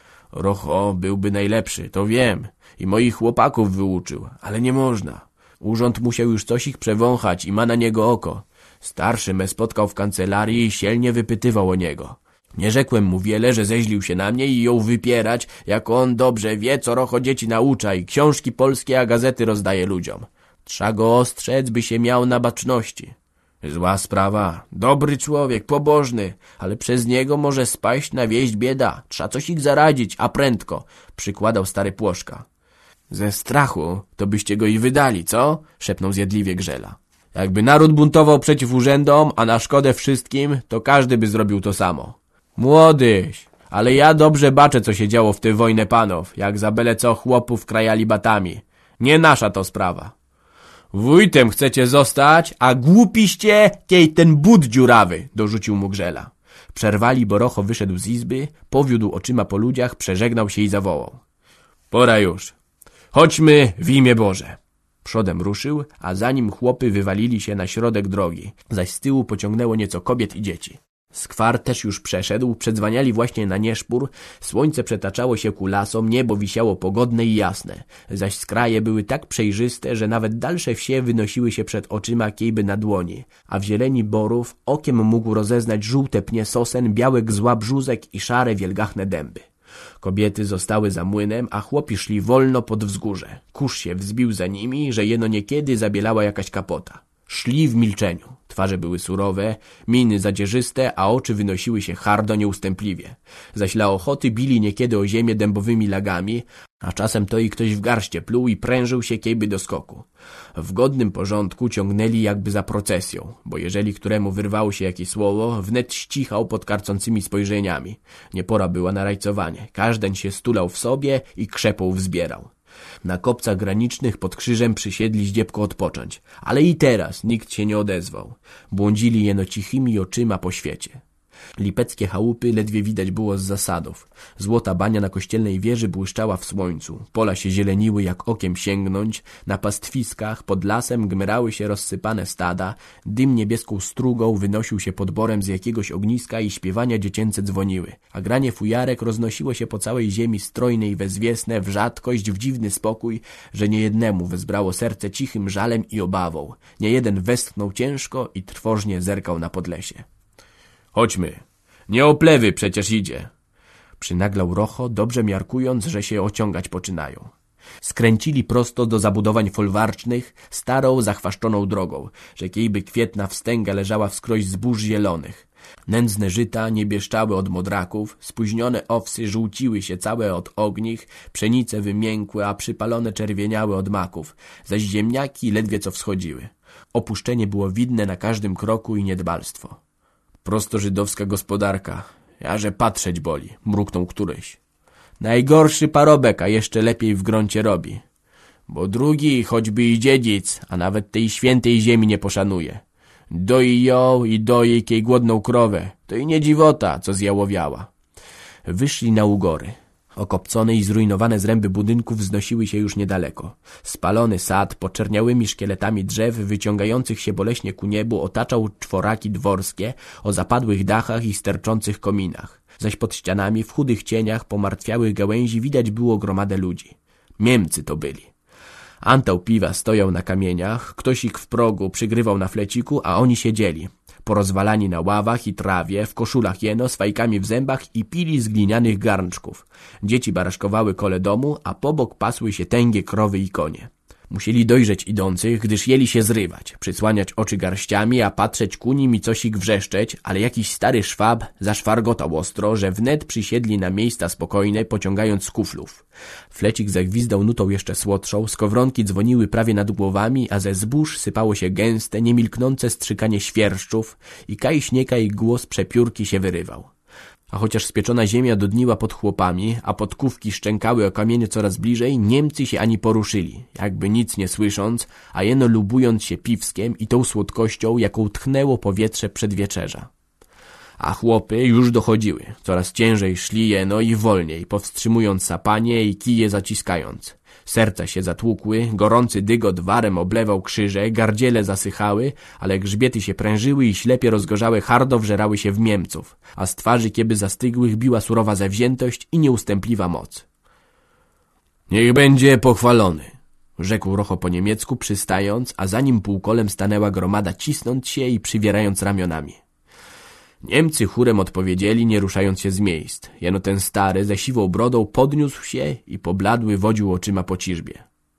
Rocho byłby najlepszy, to wiem, i moich chłopaków wyuczył, ale nie można. Urząd musiał już coś ich przewąchać i ma na niego oko. Starszy me spotkał w kancelarii i silnie wypytywał o niego. Nie rzekłem mu wiele, że zeźlił się na mnie i jął wypierać, jak on dobrze wie, co Rocho dzieci naucza i książki polskie, a gazety rozdaje ludziom. Trza go ostrzec, by się miał na baczności. Zła sprawa, dobry człowiek, pobożny, ale przez niego może spaść na wieść bieda. Trza coś ich zaradzić, a prędko, przykładał stary Płoszka. Ze strachu to byście go i wydali, co? Szepnął zjadliwie Grzela. Jakby naród buntował przeciw urzędom, a na szkodę wszystkim, to każdy by zrobił to samo. Młodyś, ale ja dobrze baczę, co się działo w tej wojnie panów, jak za byle co chłopów krajali batami. Nie nasza to sprawa. Wójtem chcecie zostać, a głupiście kiej ten but dziurawy, dorzucił mu Grzela. Przerwali, bo Rocho wyszedł z izby, powiódł oczyma po ludziach, przeżegnał się i zawołał. Pora już. Chodźmy w imię Boże. Przodem ruszył, a za nim chłopy wywalili się na środek drogi, zaś z tyłu pociągnęło nieco kobiet i dzieci. Skwar też już przeszedł, przedzwaniali właśnie na nieszpór, słońce przetaczało się ku lasom, niebo wisiało pogodne i jasne, zaś skraje były tak przejrzyste, że nawet dalsze wsie wynosiły się przed oczyma kiejby na dłoni, a w zieleni borów okiem mógł rozeznać żółte pnie sosen, białe gzła brzózek i szare wielgachne dęby. Kobiety zostały za młynem, a chłopi szli wolno pod wzgórze. Kurz się wzbił za nimi, że jeno niekiedy zabielała jakaś kapota. Szli w milczeniu. Twarze były surowe, miny zadzierzyste, a oczy wynosiły się hardo nieustępliwie. Zaś dla ochoty bili niekiedy o ziemię dębowymi lagami, a czasem to i ktoś w garście pluł i prężył się kiejby do skoku. W godnym porządku ciągnęli jakby za procesją, bo jeżeli któremu wyrwało się jakieś słowo, wnet ścichał pod karcącymi spojrzeniami. Nie pora była na rajcowanie. Każden się stulał w sobie i krzepą wzbierał. Na kopcach granicznych pod krzyżem przysiedli zdziepko odpocząć, ale i teraz nikt się nie odezwał. Błądzili jeno cichymi oczyma po świecie. Lipeckie chałupy ledwie widać było z zasadów. Złota bania na kościelnej wieży błyszczała w słońcu. Pola się zieleniły jak okiem sięgnąć. Na pastwiskach pod lasem gmrały się rozsypane stada. Dym niebieską strugą wynosił się pod borem z jakiegoś ogniska i śpiewania dziecięce dzwoniły. A granie fujarek roznosiło się po całej ziemi strojne i bezwiesne, w rzadkość, w dziwny spokój, że niejednemu wezbrało serce cichym żalem i obawą. Niejeden westchnął ciężko i trwożnie zerkał na Podlesie. Chodźmy. Nie o plewy przecież idzie. Przynaglał Rocho, dobrze miarkując, że się ociągać poczynają. Skręcili prosto do zabudowań folwarcznych, starą, zachwaszczoną drogą, że kiejby kwietna wstęga leżała wskroś zbóż zielonych. Nędzne żyta nie bieszczały od modraków, spóźnione owsy żółciły się całe od ognich, pszenice wymiękłe, a przypalone czerwieniały od maków, zaś ziemniaki ledwie co wschodziły. Opuszczenie było widne na każdym kroku i niedbalstwo. Prosto żydowska gospodarka. Jarze patrzeć boli, mruknął któryś. Najgorszy parobek, a jeszcze lepiej w gruncie robi. Bo drugi, choćby i dziedzic, a nawet tej świętej ziemi nie poszanuje. Doi ją i doi kiej głodną krowę. To i nie dziwota, co zjałowiała. Wyszli na ugory. Okopcone i zrujnowane zręby budynków wznosiły się już niedaleko. Spalony sad, poczerniałymi szkieletami drzew wyciągających się boleśnie ku niebu, otaczał czworaki dworskie o zapadłych dachach i sterczących kominach. Zaś pod ścianami, w chudych cieniach pomartwiałych gałęzi widać było gromadę ludzi. Niemcy to byli. Antał piwa stojał na kamieniach, ktoś ich w progu przygrywał na fleciku, a oni siedzieli, porozwalani na ławach i trawie, w koszulach jeno, z fajkami w zębach i pili z glinianych garnczków. Dzieci baraszkowały kole domu, a pobok pasły się tęgie krowy i konie. Musieli dojrzeć idących, gdyż jeli się zrywać, przysłaniać oczy garściami, a patrzeć ku nim i coś ich wrzeszczeć, ale jakiś stary szwab zaszwargotał ostro, że wnet przysiedli na miejsca spokojne, pociągając z kuflów. Flecik zagwizdał nutą jeszcze słodszą, skowronki dzwoniły prawie nad głowami, a ze zbóż sypało się gęste, niemilknące strzykanie świerszczów i kaj śniekaj głos przepiórki się wyrywał. A chociaż spieczona ziemia dudniła pod chłopami, a podkówki szczękały o kamienie coraz bliżej, Niemcy się ani poruszyli, jakby nic nie słysząc, a jeno lubując się piwskiem i tą słodkością, jaką tchnęło powietrze przedwieczerza. A chłopy już dochodziły, coraz ciężej szli jeno i wolniej, powstrzymując sapanie i kije zaciskając. Serca się zatłukły, gorący dygot warem oblewał krzyże, gardziele zasychały, ale grzbiety się prężyły i ślepie rozgorzałe hardo wżerały się w Niemców, a z twarzy kieby zastygłych biła surowa zawziętość i nieustępliwa moc. Niech będzie pochwalony, rzekł Rocho po niemiecku przystając, a za nim półkolem stanęła gromada cisnąc się i przywierając ramionami. Niemcy chórem odpowiedzieli, nie ruszając się z miejsc. Jeno ten stary ze siwą brodą podniósł się i pobladły wodził oczyma po ciżbie.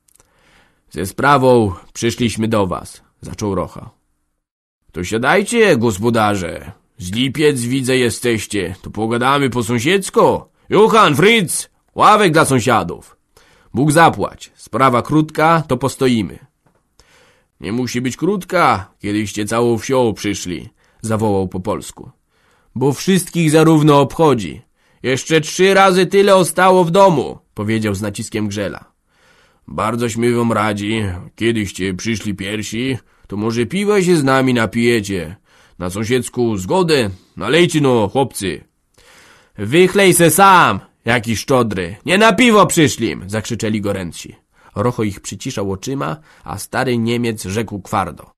Ze sprawą przyszliśmy do was, zaczął Rocha. To siadajcie, gospodarze. Z Lipiec widzę jesteście. To pogadamy po sąsiedzku. Juchan, Fritz, ławek dla sąsiadów. Bóg zapłać. Sprawa krótka, to postoimy. Nie musi być krótka, kiedyście całą wsią przyszli, zawołał po polsku. Bo wszystkich zarówno obchodzi. Jeszcze trzy razy tyle ostało w domu, powiedział z naciskiem Grzela. Bardzośmy wam radzi, kiedyście przyszli pierwsi, to może piwa się z nami napijecie. Na sąsiedzku zgodę, nalejcie no, chłopcy. Wychlej se sam, jaki szczodry, nie na piwo przyszlim, zakrzyczeli gorętsi. Rocho ich przyciszał oczyma, a stary Niemiec rzekł kwardo.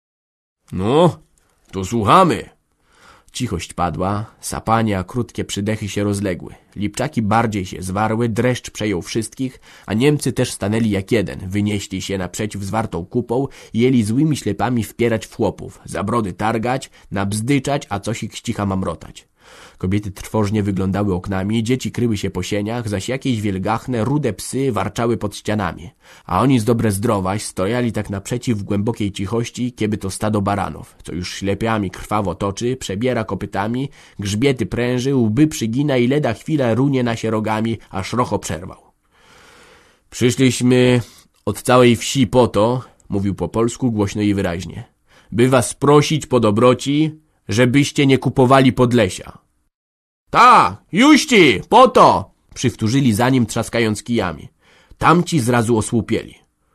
No, to słuchamy. Cichość padła, sapanie, a krótkie przydechy się rozległy. Lipczaki bardziej się zwarły, dreszcz przejął wszystkich, a Niemcy też stanęli jak jeden. Wynieśli się naprzeciw zwartą kupą i jeli złymi ślepami wpierać w chłopów, za brody targać, nabzdyczać, a coś ich ścicha mamrotać. Kobiety trwożnie wyglądały oknami, dzieci kryły się po sieniach, zaś jakieś wielgachne, rude psy warczały pod ścianami. A oni z dobre zdrowaś stojali tak naprzeciw w głębokiej cichości, kieby to stado baranów, co już ślepiami krwawo toczy, przebiera kopytami, grzbiety pręży, łby przygina i leda chwila runie na się rogami, aż Rocho przerwał. Przyszliśmy od całej wsi po to, mówił po polsku głośno i wyraźnie, by was prosić po dobroci, żebyście nie kupowali Podlesia. Ta, juści, po to! Przywtórzyli za nim, trzaskając kijami. Tamci zrazu osłupieli.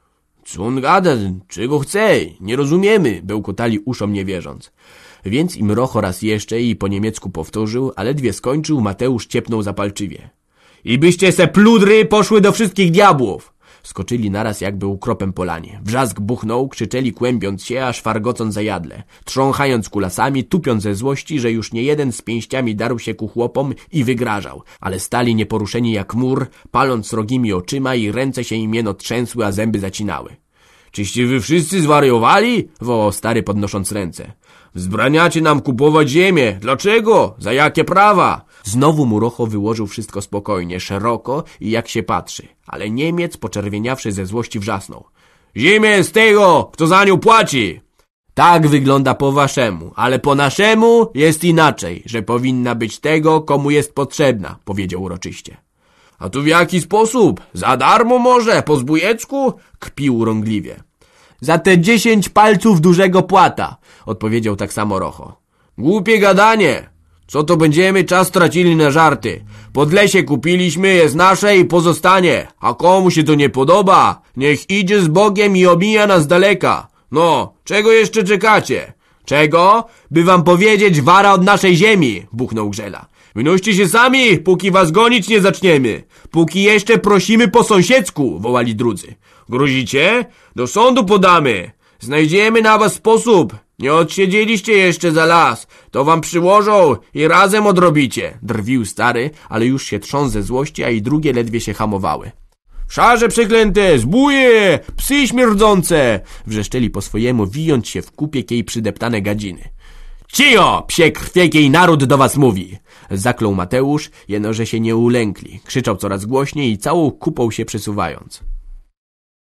Co on gada? Czego chce? Nie rozumiemy, bełkotali uszom nie wierząc. Więc im Rocho raz jeszcze i po niemiecku powtórzył, a ledwie skończył, Mateusz ciepnął zapalczywie. I byście se pludry poszły do wszystkich diabłów! Skoczyli naraz jakby ukropem polanie. Wrzask buchnął, krzyczeli kłębiąc się, aż fargocąc zajadle, trząchając kulasami, tupiąc ze złości, że już nie jeden z pięściami darł się ku chłopom i wygrażał, ale stali nieporuszeni jak mur, paląc srogimi oczyma i ręce się im jeno trzęsły, a zęby zacinały. Czyście wy wszyscy zwariowali? Wołał stary podnosząc ręce. Wzbraniacie nam kupować ziemię. Dlaczego? Za jakie prawa? Znowu mu Rocho wyłożył wszystko spokojnie, szeroko i jak się patrzy. Ale Niemiec, poczerwieniawszy ze złości, wrzasnął. Ziemia jest tego, kto za nią płaci. Tak wygląda po waszemu, ale po naszemu jest inaczej, że powinna być tego, komu jest potrzebna, powiedział uroczyście. A tu w jaki sposób? Za darmo może? Po zbójecku? Kpił urągliwie. Za te dziesięć palców dużego płata, odpowiedział tak samo Rocho. Głupie gadanie. Co to będziemy czas tracili na żarty? Podlesie kupiliśmy, jest nasze i pozostanie. A komu się to nie podoba, niech idzie z Bogiem i omija nas daleka. No, czego jeszcze czekacie? Czego? By wam powiedzieć wara od naszej ziemi, buchnął Grzela. Wynoście się sami, póki was gonić nie zaczniemy. Póki jeszcze prosimy po sąsiedzku, wołali drudzy. Grozicie? Do sądu podamy. Znajdziemy na was sposób. Nie odsiedzieliście jeszcze za las. To wam przyłożą i razem odrobicie. Drwił stary, ale już się trząsł ze złości, a i drugie ledwie się hamowały. Szarze przeklęte, zbóje, psy śmierdzące! Wrzeszczeli po swojemu, wijąc się w kupie kiej przydeptane gadziny. Cio, psie krwiekiej naród do was mówi! Zaklął Mateusz, jeno że się nie ulękli. Krzyczał coraz głośniej i całą kupą się przesuwając.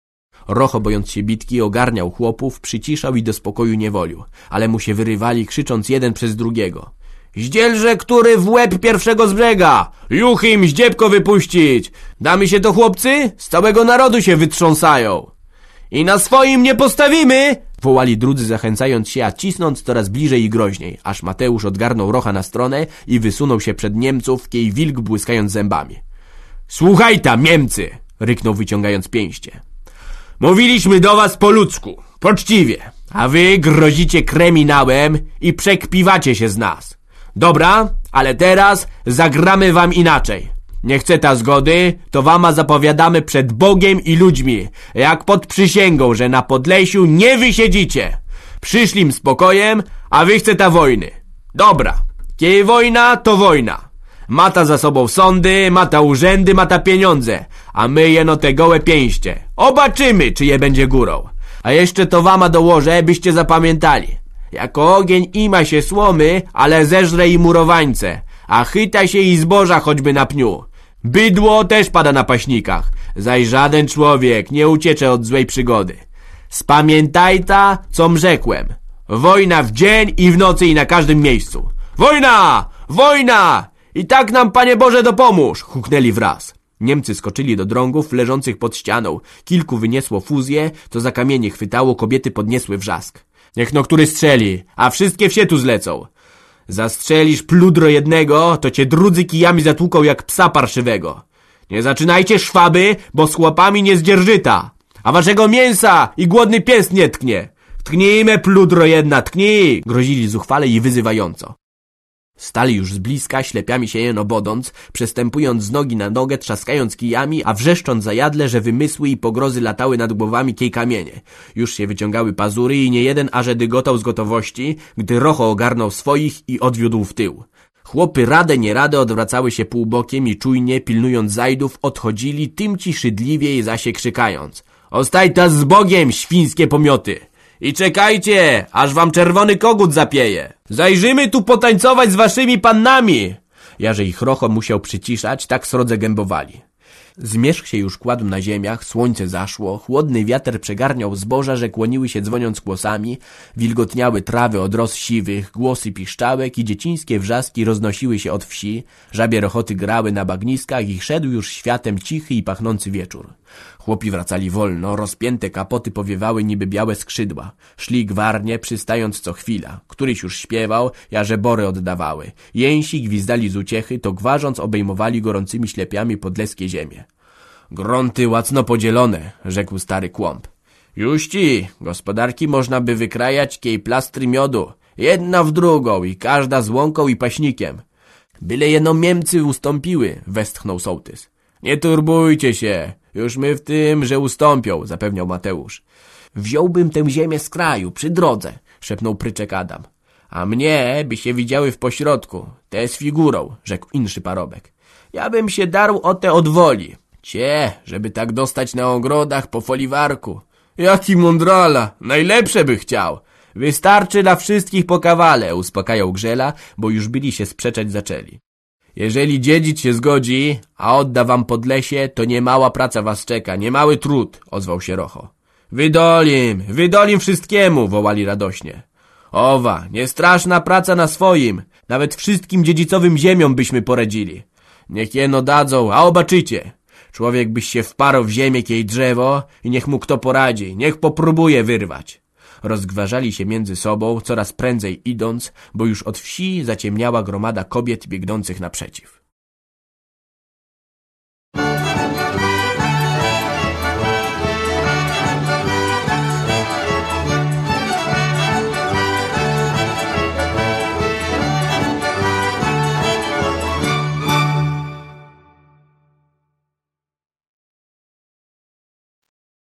Rocho, bojąc się bitki, ogarniał chłopów, przyciszał i do spokoju nie wolił, ale mu się wyrywali, krzycząc jeden przez drugiego. Zdzielże który w łeb pierwszego z brzega! Juchim zdziebko wypuścić! Damy się to, chłopcy? Z całego narodu się wytrząsają! I na swoim nie postawimy! Wołali drudzy, zachęcając się, a cisnąc coraz bliżej i groźniej, aż Mateusz odgarnął Rocha na stronę i wysunął się przed Niemców, kiej wilk błyskając zębami. Słuchaj tam, Niemcy! Ryknął, wyciągając pięście. Mówiliśmy do was po ludzku, poczciwie, a wy grozicie kreminałem i przekpiwacie się z nas. Dobra, ale teraz zagramy wam inaczej. Nie chce ta zgody, to wama zapowiadamy przed Bogiem i ludźmi, jak pod przysięgą, że na Podlesiu nie wysiedzicie. Przyszlim spokojem, a wy chce ta wojny. Dobra, kiedy wojna, to wojna. Ma ta za sobą sądy, ma ta urzędy, ma ta pieniądze, a my jeno te gołe pięście. Obaczymy, czy je będzie górą. A jeszcze to wama dołożę, byście zapamiętali. Jako ogień ima się słomy, ale zeżre i murowańce, a chyta się i zboża choćby na pniu. Bydło też pada na paśnikach, zaś żaden człowiek nie uciecze od złej przygody. Spamiętaj ta, com rzekłem. Wojna w dzień i w nocy i na każdym miejscu. Wojna! Wojna! I tak nam, Panie Boże, dopomóż! Huknęli wraz. Niemcy skoczyli do drągów leżących pod ścianą. Kilku wyniesło fuzję, to za kamienie chwytało, kobiety podniesły wrzask. Niech no który strzeli, a wszystkie wsie tu zlecą. Zastrzelisz pludro jednego, to cię drudzy kijami zatłuką jak psa parszywego. Nie zaczynajcie, szwaby, bo z chłopami nie zdzierżyta. A waszego mięsa i głodny pies nie tknie. Tknijmy, pludro jedna, tknij! Grozili zuchwale i wyzywająco. Stali już z bliska, ślepiami się jeno bodąc, przestępując z nogi na nogę, trzaskając kijami, a wrzeszcząc zajadle, że wymysły i pogrozy latały nad głowami kiej kamienie. Już się wyciągały pazury i niejeden aże dygotał z gotowości, gdy Rocho ogarnął swoich i odwiódł w tył. Chłopy rade nie rade odwracały się półbokiem i czujnie, pilnując zajdów, odchodzili, tym ci szydliwiej zasie krzykając. Ostaj ta z Bogiem, świńskie pomioty! I czekajcie, aż wam czerwony kogut zapieje. Zajrzymy tu potańcować z waszymi pannami. Jarze ich Rocho musiał przyciszać, tak srodze gębowali. Zmierzch się już kładł na ziemiach, słońce zaszło, chłodny wiatr przegarniał zboża, że kłoniły się dzwoniąc głosami, wilgotniały trawy od ros siwych, głosy piszczałek i dziecińskie wrzaski roznosiły się od wsi, żabie rochoty grały na bagniskach i szedł już światem cichy i pachnący wieczór. Chłopi wracali wolno, rozpięte kapoty powiewały niby białe skrzydła. Szli gwarnie, przystając co chwila. Któryś już śpiewał, jarze bory oddawały. Jęsi gwizdali z uciechy, to gwarząc obejmowali gorącymi ślepiami podleskie ziemie. Grunty łacno podzielone, rzekł stary kłąb. Juści, gospodarki można by wykrajać kiej plastry miodu, jedna w drugą i każda z łąką i paśnikiem. Byle jeno Niemcy ustąpiły, westchnął sołtys. Nie turbujcie się, już my w tym, że ustąpią, zapewniał Mateusz. Wziąłbym tę ziemię z kraju, przy drodze, szepnął pryczek Adam. A mnie by się widziały w pośrodku, te z figurą, rzekł inszy parobek. Ja bym się darł o te od woli. Cie, żeby tak dostać na ogrodach po foliwarku. Jaki mądrala, najlepsze by chciał. Wystarczy dla wszystkich po kawale, uspokajał Grzela, bo już byli się sprzeczać zaczęli. Jeżeli dziedzic się zgodzi, a odda wam Podlesie, to niemała praca was czeka, niemały trud, ozwał się Rocho. Wydolim, wydolim wszystkiemu, wołali radośnie. Owa, niestraszna praca na swoim, nawet wszystkim dziedzicowym ziemiom byśmy poradzili. Niech jeno dadzą, a obaczycie. Człowiek byś się wparł w ziemię kiej drzewo i niech mu kto poradzi, niech popróbuje wyrwać. Rozgwarzali się między sobą, coraz prędzej idąc, bo już od wsi zaciemniała gromada kobiet biegnących naprzeciw.